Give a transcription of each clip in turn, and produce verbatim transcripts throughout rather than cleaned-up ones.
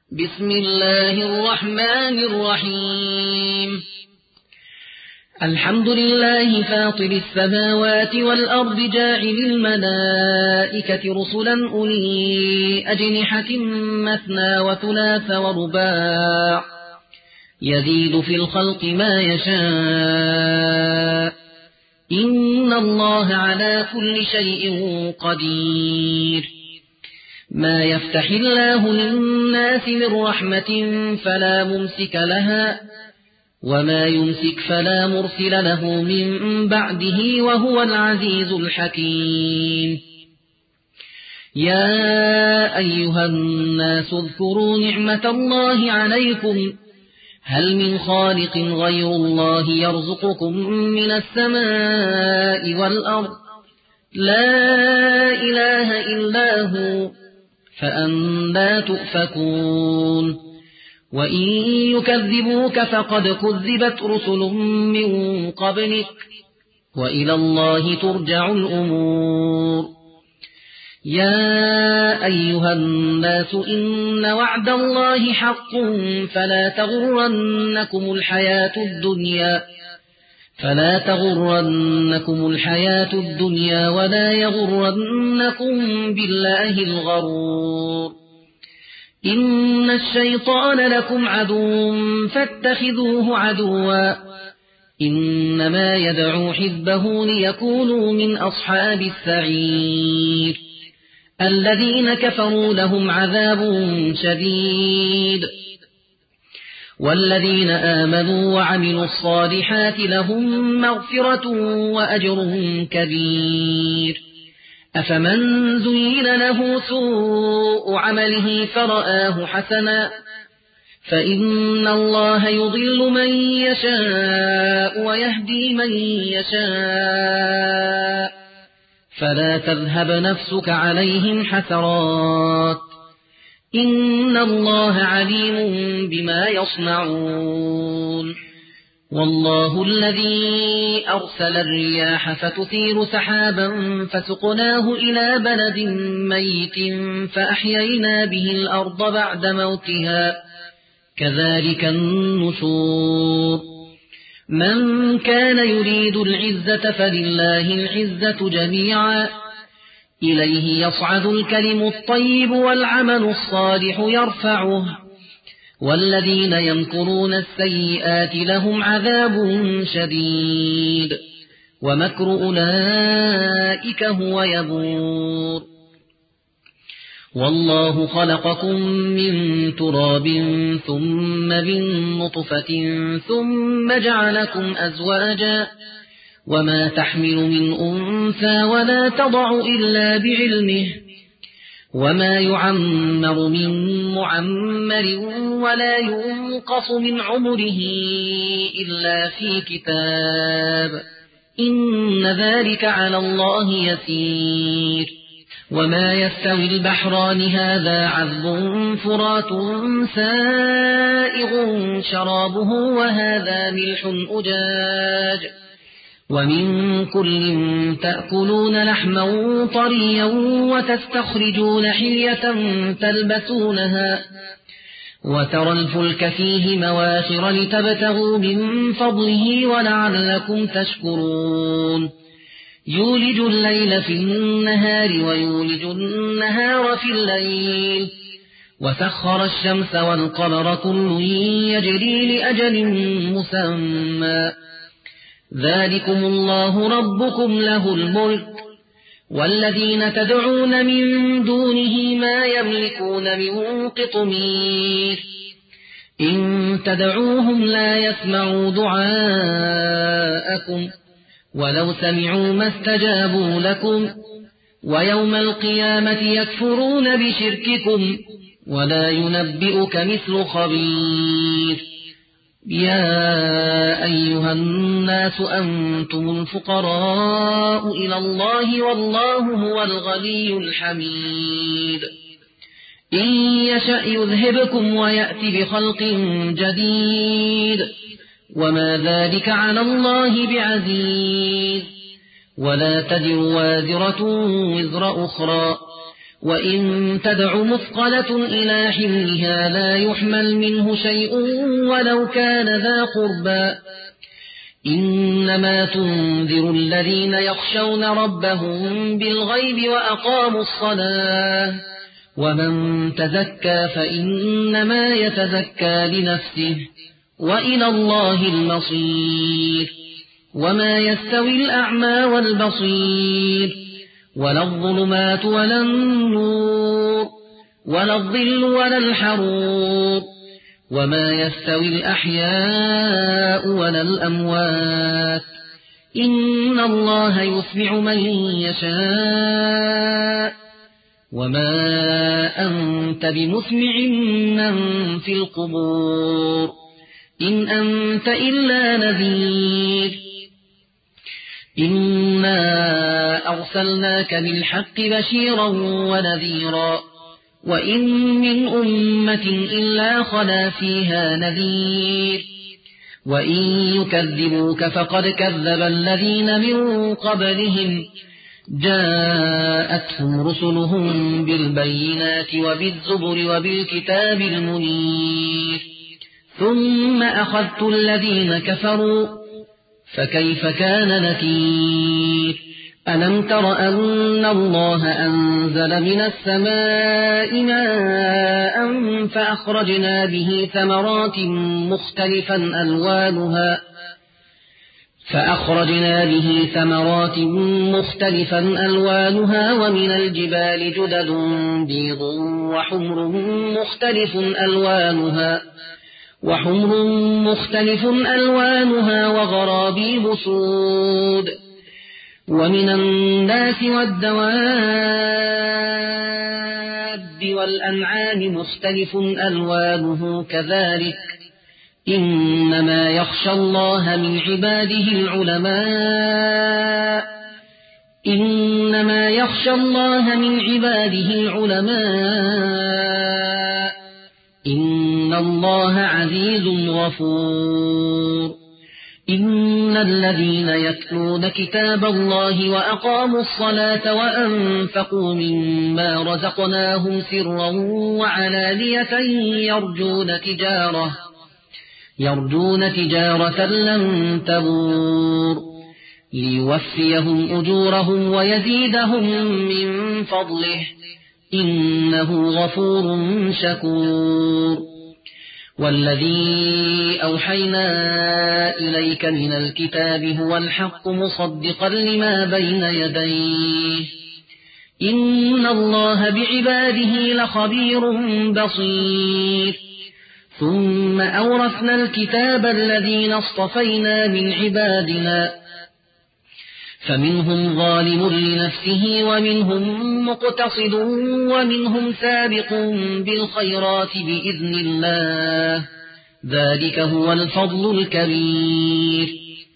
بسم الله الرحمن الرحيم الحمد لله فاطر السماوات والأرض جاعل الملائكة رسلا أولي أجنحة مثنى وثلاث ورباع يزيد في الخلق ما يشاء إن الله على كل شيء قدير ما يفتح الله للناس من رحمة فلا ممسك لها وما يمسك فلا مرسل له من بعده وهو العزيز الحكيم يا أيها الناس اذكروا نعمة الله عليكم هل من خالق غير الله يرزقكم من السماء والأرض لا إله إلا هو فأنى تؤفكون وإن يكذبوك فقد كذبت رسل من قبلك وإلى الله ترجع الأمور يا أيها الناس إن وعد الله حق فلا تغرنكم الحياة الدنيا فلا تغرنكم الحياة الدنيا ولا يغرنكم بالله الغرور إن الشيطان لكم عدو فاتخذوه عدوا إنما يدعو حزبه ليكونوا من أصحاب السعير الذين كفروا لهم عذاب شديد والذين آمنوا وعملوا الصالحات لهم مغفرة وأجر كبير أفمن زين له سوء عمله فرآه حسنا فإن الله يضل من يشاء ويهدي من يشاء فلا تذهب نفسك عليهم حسرات إن الله عليم بما يصنعون والله الذي أرسل الرياح فتثير سحابا فسقناه إلى بلد ميت فأحيينا به الأرض بعد موتها كذلك النشور من كان يريد العزة فلله العزة جميعا إليه يصعد الكلم الطيب والعمل الصالح يرفعه والذين يمكرون السيئات لهم عذاب شديد ومكر أولئك هو يبور والله خلقكم من تراب ثم من نطفة ثم جعلكم أزواجا وما تحمل من أنثى ولا تضع إلا بعلمه وما يعمر من معمر ولا ينقص من عمره إلا في كتاب إن ذلك على الله يسير وما يستوي البحران هذا عذب فرات سائغ شرابه وهذا ملح أجاج ومن كل تأكلون لحما طريا وتستخرجون حلية تلبسونها وترى الفلك فيه مواخر لتبتغوا من فضله ولعلكم تشكرون يولج الليل في النهار ويولج النهار في الليل وسخر الشمس والقمر كل يجري لأجل مسمى ذلكم الله ربكم له الملك والذين تدعون من دونه ما يملكون من قطمير إن تدعوهم لا يسمعوا دعاءكم ولو سمعوا ما استجابوا لكم ويوم القيامة يكفرون بشرككم ولا ينبئك مثل خبير يا أيها الناس أنتم الفقراء إلى الله والله هو الغني الحميد إن يشأ يذهبكم ويأتي بخلق جديد وما ذلك على الله بعزيز ولا تزر وازرة وزر أخرى وإن تدع مثقلة إلى حملها لا يحمل منه شيء ولو كان ذا قربى إنما تنذر الذين يخشون ربهم بالغيب وأقاموا الصلاة ومن تزكى فإنما يتزكى لنفسه وإلى الله المصير وما يستوي الأعمى والبصير ولا الظلمات ولا النور ولا الظل ولا الحرور وما يستوي الأحياء ولا الأموات إن الله يسمع من يشاء وما أنت بمسمع من في القبور إن أنت إلا نذير إنا أرسلناك بالحق بشيرا ونذيرا وإن من أمة إلا خلا فيها نذير وإن يكذبوك فقد كذب الذين من قبلهم جاءتهم رسلهم بالبينات وبالزبر وبالكتاب المنير ثم أخذت الذين كفروا فكيف كان نكير ألم تر أن الله أنزل من السماء ماء فأخرجنا به ثمرات مختلفا ألوانها فأخرجنا به ثمرات مختلفا ألوانها ومن الجبال جدد بيض وحمر مختلف ألوانها وحمر مختلف ألوانها وغرابيب سود ومن الناس والدواب والأنعام مختلف ألوانه كذلك إنما يخشى الله من عباده العلماء إنما يخشى الله من عباده العلماء إن الله عزيز غفور إن الذين يتلون كتاب الله وأقاموا الصلاة وأنفقوا مما رزقناهم سرا وعلانية يرجون تجارة يرجون تجارة لن تبور ليوفيهم أجورهم ويزيدهم من فضله إنه غفور شكور والذي أوحينا إليك من الكتاب هو الحق مصدقا لما بين يديه إن الله بعباده لخبير بصير ثم أورثنا الكتاب الذين اصطفينا من عبادنا فمنهم ظالم لنفسه ومنهم مقتصد ومنهم سابق بالخيرات بإذن الله ذلك هو الفضل الكبير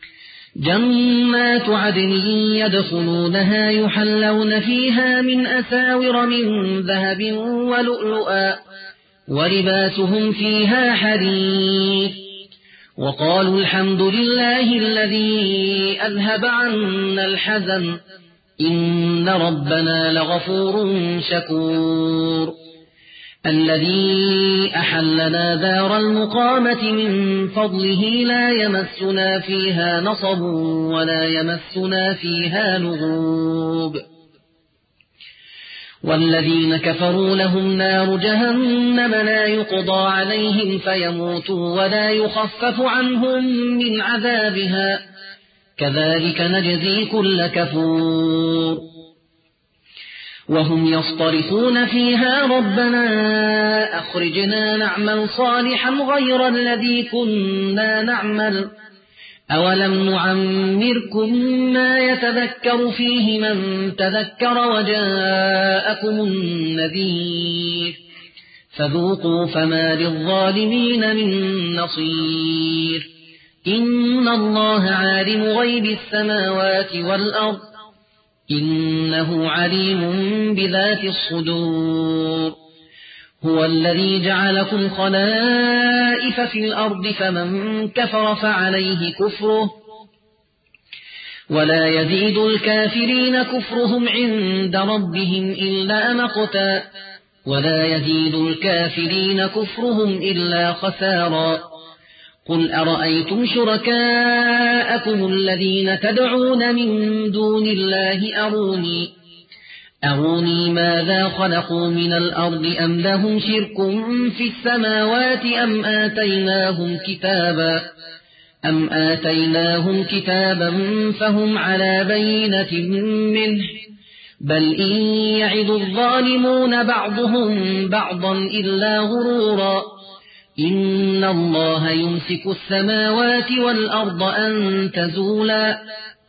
جنات عدن يدخلونها يحلون فيها من أساور من ذهب ولؤلؤا ولباسهم فيها حرير وقالوا الحمد لله الذي أذهب عنا الحزن إن ربنا لغفور شكور الذي أحلنا دار المقامة من فضله لا يمسنا فيها نصب ولا يمسنا فيها لغوب والذين كفروا لهم نار جهنم لا يقضى عليهم فيموتوا ولا يخفف عنهم من عذابها كذلك نجزي كل كفور وهم يصطرخون فيها ربنا أخرجنا نعمل صالحا غير الذي كنا نعمل أولم نعمركم ما يتذكر فيه من تذكر وجاءكم النذير فذوقوا فما للظالمين من نصير إن الله عالم غيب السماوات والأرض إنه عليم بذات الصدور هو الذي جعلكم خلائف في الأرض فمن كفر فعليه كفره ولا يزيد الكافرين كفرهم عند ربهم إلا مقتا ولا يزيد الكافرين كفرهم إلا خسارا قل أرأيتم شركاءكم الذين تدعون من دون الله أروني أروني ماذا خلقوا من الأرض أم لهم شرك في السماوات أم آتيناهم كتابا أم آتيناهم كتابا فهم على بينة منه بل إن يعد الظالمون بعضهم بعضا إلا غرورا إن الله يمسك السماوات والأرض أن تزولا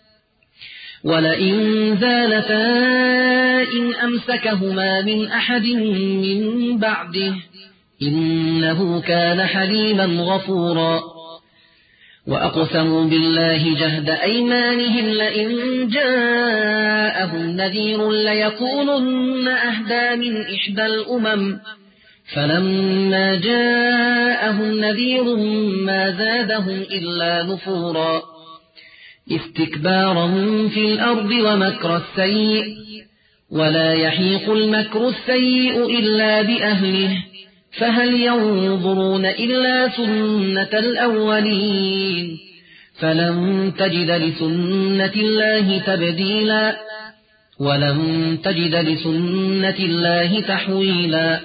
ولئن زالتا إن أمسكهما من أحد من بعده إنه كان حليما غفورا وأقسموا بالله جهد أيمانهم لئن جاءهم نذير ليكونن أهدى من إحدى الأمم فلما جاءهم نذير ما زادهم إلا نفورا استكبارا في الأرض ومكر السيء ولا يحيق المكر السيء إلا بأهله فهل ينظرون إلا سنة الأولين فلن تجد لسنة الله تبديلا ولن تجد لسنة الله تحويلا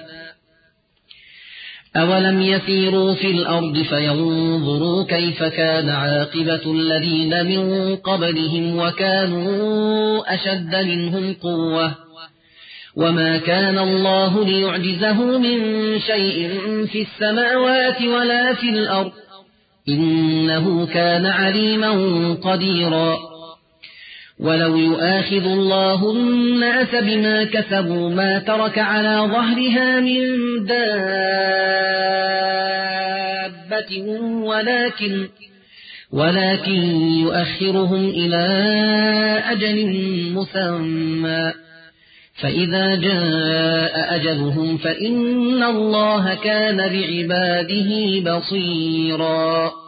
أولم يسيروا في الأرض فينظروا كيف كان عاقبة الذين من قبلهم وكانوا أشد منهم قوة وما كان الله ليعجزه من شيء في السماوات ولا في الأرض إنه كان عليما قديرا ولو يؤاخذ الله الناس بما كسبوا ما ترك على ظهرها من دابة ولكن ولكن يؤخرهم إلى أجل مسمى فإذا جاء أجلهم فإن الله كان بعباده بصيرا